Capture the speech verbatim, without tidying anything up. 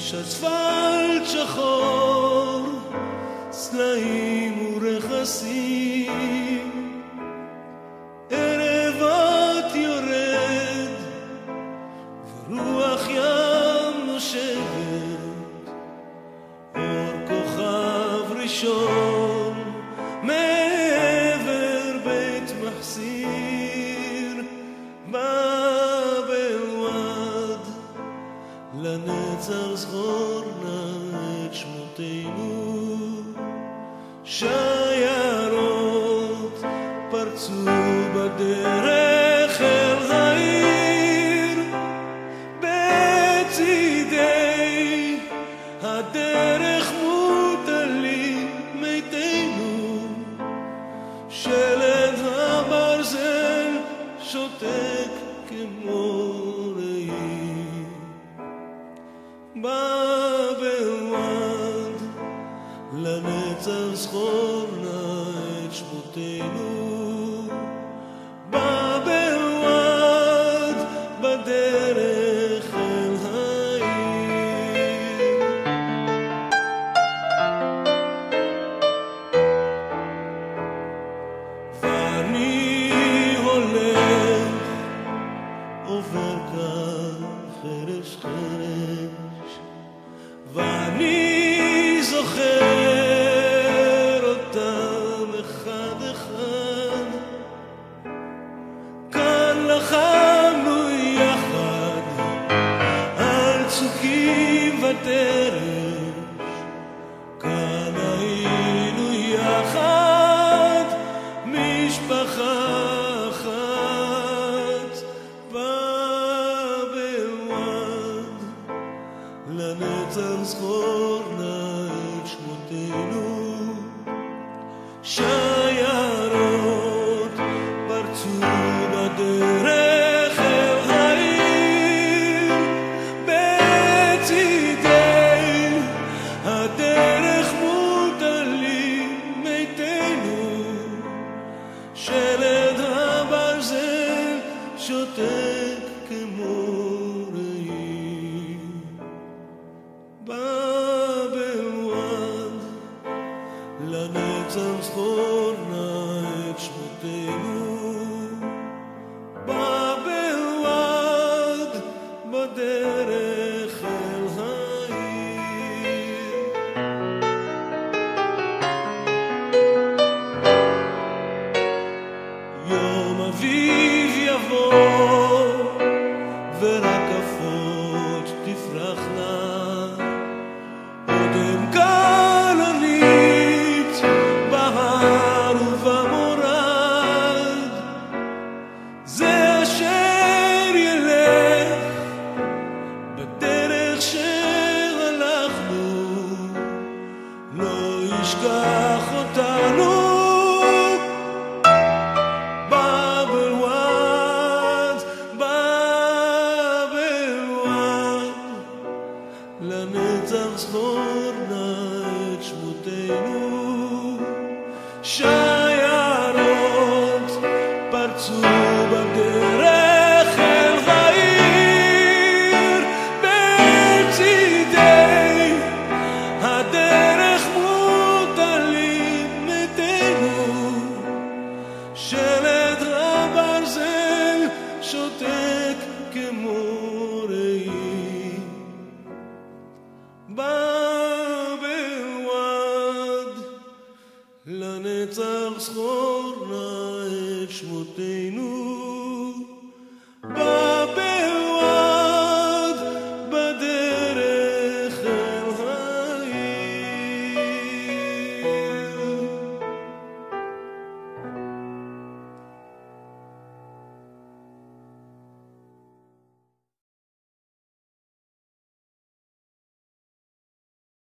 יש אספלט שחור, סלעים ורכסים, ערב את יורד ורוח ים נושבת, אור כוכב ראשון מעבר בית מחסיר, באבל וואד לנצח זכור נא את שמותינו. שיירות פרצו בדרך אל העיר, בצידי הדרך מוטלים מתינו, שלד הברזל שותק כמו ראי. באבל וואד לנצח זכור נא את שמותינו, באבל וואד בדרך אל העיר. ואני הולך עובר כך חרש חרש, ואני זוכר אותם אחד אחד. כאן לחמנו יחד על צוקים ודרש, כאן היינו יחד משפחה אחת. באבל וואד לנצח זכור נא את שמותינו, שיירות פרצו בדרך אל העיר, בצידי הדרך מוטלים מתינו, שלד הברזל שותק כמו ראי. באבל וואד לנצח זכור נא את שמותינו, באבל וואד בדרך אל העיר. יום אביב יבוא ורקפות תפרחנה, אודם כלנית בהר ובמורד. זה אשר ילך בדרך שהלכנו, לא ישכח אותנו. באבל וואד, באבל וואד לנצח זכור נא את שמותינו, שיירות פרצו בדרך אל העיר, בצידי הדרך מוטלים מתינו, שלד הברזל שותק כמו ראי. באבל וואד לנצח זכור נא את שמותינו,